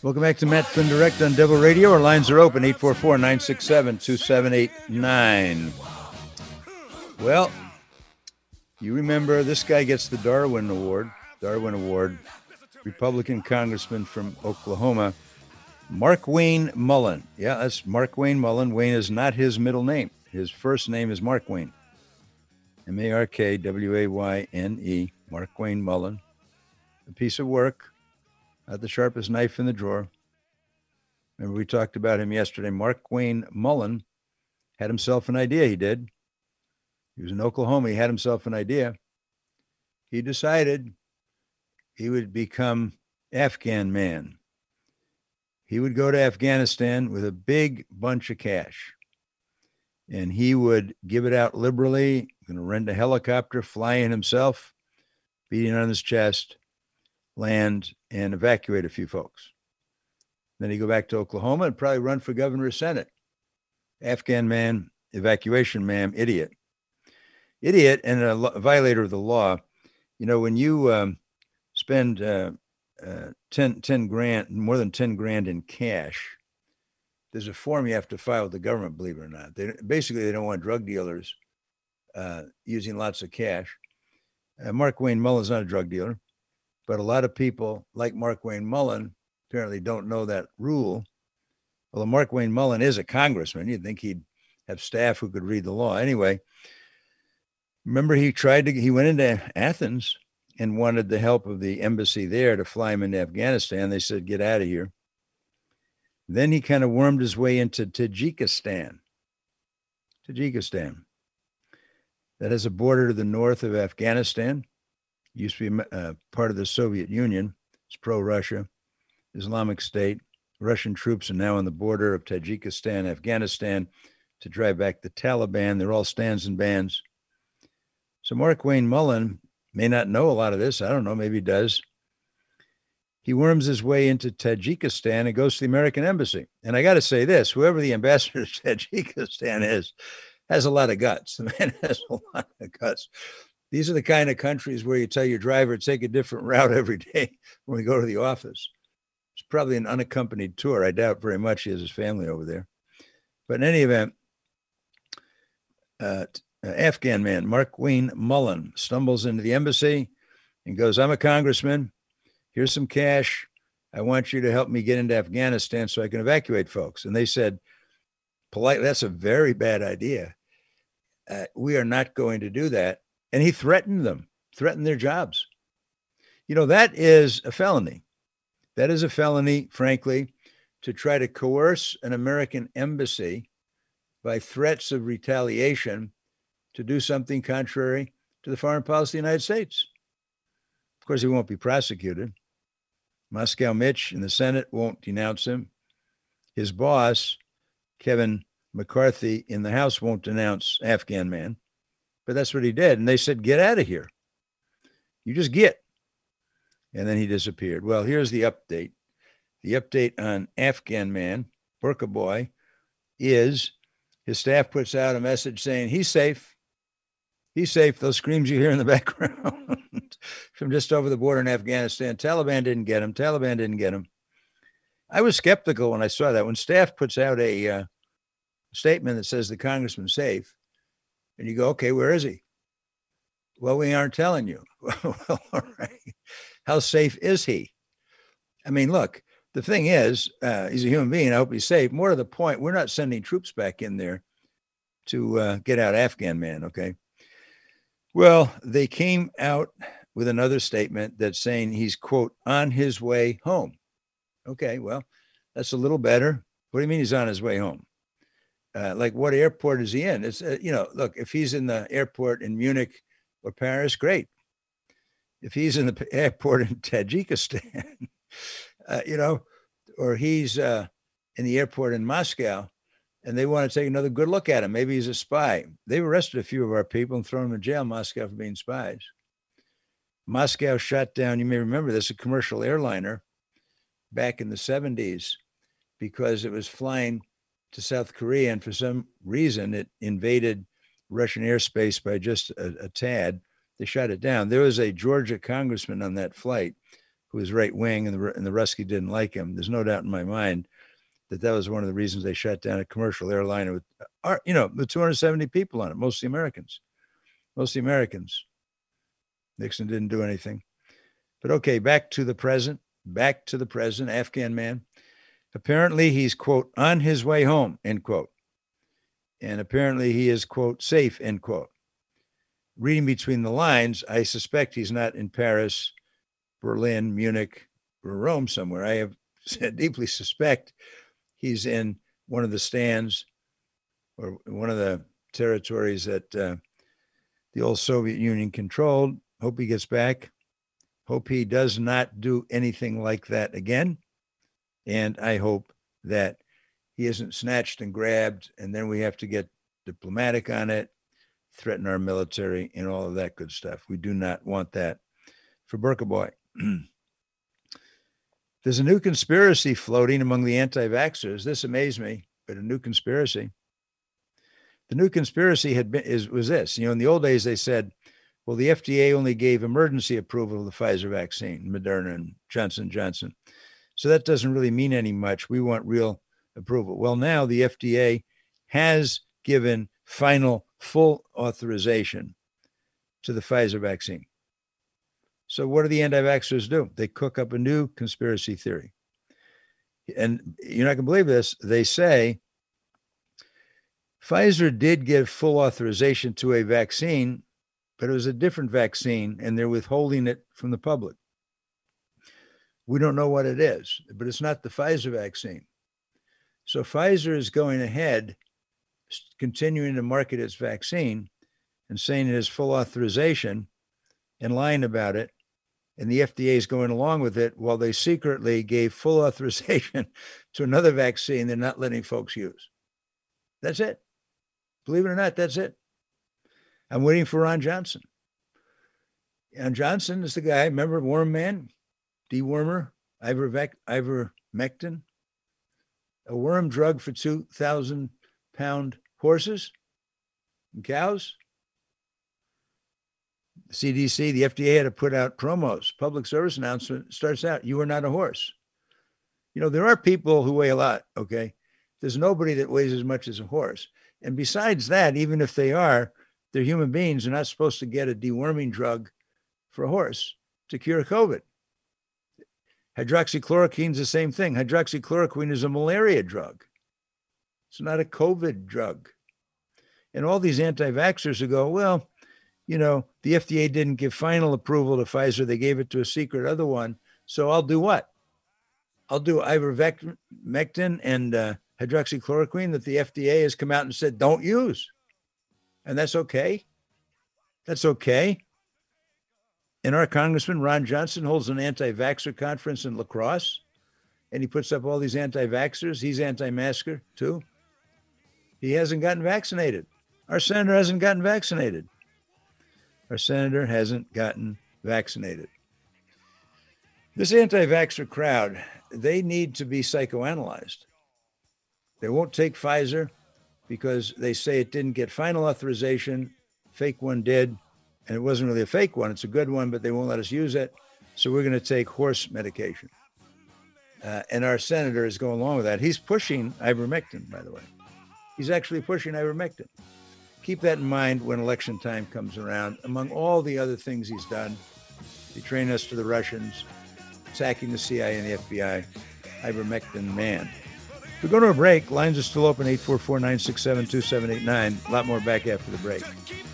Welcome back to Matt Flynn Direct on Devil Radio. Our lines are open, 844-967-2789. Well, you remember this guy gets the Darwin Award, Republican congressman from Oklahoma, Mark Wayne Mullen. Yeah, that's Mark Wayne Mullen. Wayne is not his middle name. His first name is Mark Wayne. M-A-R-K-W-A-Y-N-E, Mark Wayne Mullen. A piece of work. Not the sharpest knife in the drawer. Remember, we talked about him yesterday. Mark Wayne Mullen had himself an idea. He did. He was in Oklahoma. He had himself an idea. He decided he would become Afghan man. He would go to Afghanistan with a big bunch of cash, and he would give it out liberally. Going to rent a helicopter, fly in himself, beating on his chest, land, and evacuate a few folks. Then he'd go back to Oklahoma and probably run for governor of Senate. Afghan man, evacuation man, idiot. Idiot and a violator of the law. You know, when you spend 10 grand, more than 10 grand in cash, there's a form you have to file with the government, believe it or not. They don't want drug dealers using lots of cash. Mark Wayne Mullen's not a drug dealer. But a lot of people like Mark Wayne Mullen apparently don't know that rule. Although Mark Wayne Mullen is a congressman, you'd think he'd have staff who could read the law. Anyway, remember he went into Athens and wanted the help of the embassy there to fly him into Afghanistan. They said, get out of here. Then he kind of wormed his way into Tajikistan. That has a border to the north of Afghanistan. Used to be part of the Soviet Union. It's pro-Russia, Islamic State. Russian troops are now on the border of Tajikistan, Afghanistan, to drive back the Taliban. They're all stands and bands. So Mark Wayne Mullen may not know a lot of this. I don't know. Maybe he does. He worms his way into Tajikistan and goes to the American embassy. And I got to say this, whoever the ambassador to Tajikistan is, has a lot of guts. The man has a lot of guts. These are the kind of countries where you tell your driver to take a different route every day when we go to the office. It's probably an unaccompanied tour. I doubt very much he has his family over there. But in any event, Afghan man, Mark Wayne Mullen, stumbles into the embassy and goes, I'm a congressman. Here's some cash. I want you to help me get into Afghanistan so I can evacuate folks. And they said, politely, that's a very bad idea. We are not going to do that. And he threatened their jobs. You know, that is a felony. That is a felony, frankly, to try to coerce an American embassy by threats of retaliation to do something contrary to the foreign policy of the United States. Of course, he won't be prosecuted. Moscow Mitch in the Senate won't denounce him. His boss, Kevin McCarthy, in the House won't denounce Afghan man. But that's what he did. And they said, get out of here. You just get. And then he disappeared. Well, here's the update. The update on Afghan man, Burqa boy, is his staff puts out a message saying he's safe. He's safe. Those screams you hear in the background from just over the border in Afghanistan. Taliban didn't get him. I was skeptical when I saw that. When staff puts out a statement that says the congressman's safe, and you go, okay, where is he? Well, we aren't telling you. Well, all right. How safe is he? I mean, look, the thing is, he's a human being. I hope he's safe. More to the point, we're not sending troops back in there to get out Afghan man, okay? Well, they came out with another statement that's saying he's, quote, on his way home. Okay, well, that's a little better. What do you mean he's on his way home? Like, what airport is he in? It's, look, if he's in the airport in Munich or Paris, great. If he's in the airport in Tajikistan, or he's in the airport in Moscow, and they want to take another good look at him, maybe he's a spy. They've arrested a few of our people and thrown them in jail in Moscow for being spies. Moscow shot down, you may remember this, a commercial airliner back in the 70s because it was flying to South Korea, and for some reason it invaded Russian airspace by just a tad. They shot it down. There was a Georgia congressman on that flight who was right wing, and the Ruski didn't like him. There's no doubt in my mind that was one of the reasons they shut down a commercial airliner with, with 270 people on it, mostly Americans. Nixon didn't do anything. But okay, back to the present, Afghan man. Apparently he's, quote, on his way home, end quote. And apparently he is, quote, safe, end quote. Reading between the lines, I suspect he's not in Paris, Berlin, Munich, or Rome somewhere. I deeply suspect he's in one of the stands or one of the territories that the old Soviet Union controlled. Hope he gets back. Hope he does not do anything like that again. And I hope that he isn't snatched and grabbed, and then we have to get diplomatic on it, threaten our military, and all of that good stuff. We do not want that for Burka Boy. There's a new conspiracy floating among the anti-vaxxers. This amazed me, but a new conspiracy. The new conspiracy was this. In the old days, they said, well, the FDA only gave emergency approval of the Pfizer vaccine, Moderna and Johnson & Johnson. So that doesn't really mean any much. We want real approval. Well, now the FDA has given final full authorization to the Pfizer vaccine. So what do the anti-vaxxers do? They cook up a new conspiracy theory. And you're not going to believe this. They say Pfizer did give full authorization to a vaccine, but it was a different vaccine, and they're withholding it from the public. We don't know what it is, but it's not the Pfizer vaccine. So Pfizer is going ahead, continuing to market its vaccine and saying it has full authorization and lying about it. And the FDA is going along with it while they secretly gave full authorization to another vaccine they're not letting folks use. That's it. Believe it or not, that's it. I'm waiting for Ron Johnson. And Johnson is the guy, remember Worm Man, dewormer, ivermectin, a worm drug for 2,000-pound horses and cows. The CDC, the FDA had to put out promos. Public service announcement starts out, you are not a horse. There are people who weigh a lot, okay? There's nobody that weighs as much as a horse. And besides that, even if they're human beings. They're not supposed to get a deworming drug for a horse to cure COVID. Hydroxychloroquine is the same thing. Hydroxychloroquine is a malaria drug. It's not a COVID drug. And all these anti-vaxxers who go, well, the FDA didn't give final approval to Pfizer. They gave it to a secret other one. So I'll do what? I'll do ivermectin and hydroxychloroquine that the FDA has come out and said, don't use. And that's okay. That's okay. And our Congressman, Ron Johnson, holds an anti-vaxxer conference in La Crosse, and he puts up all these anti-vaxxers. He's anti-masker, too. He hasn't gotten vaccinated. Our senator hasn't gotten vaccinated. This anti-vaxxer crowd, they need to be psychoanalyzed. They won't take Pfizer because they say it didn't get final authorization. Fake one did. And it wasn't really a fake one. It's a good one, but they won't let us use it. So we're going to take horse medication. And our senator is going along with that. He's pushing ivermectin, by the way. He's actually pushing ivermectin. Keep that in mind when election time comes around. Among all the other things he's done, betraying us to the Russians, attacking the CIA and the FBI, ivermectin man. We're going to a break. Lines are still open, 844-967-2789. A lot more back after the break.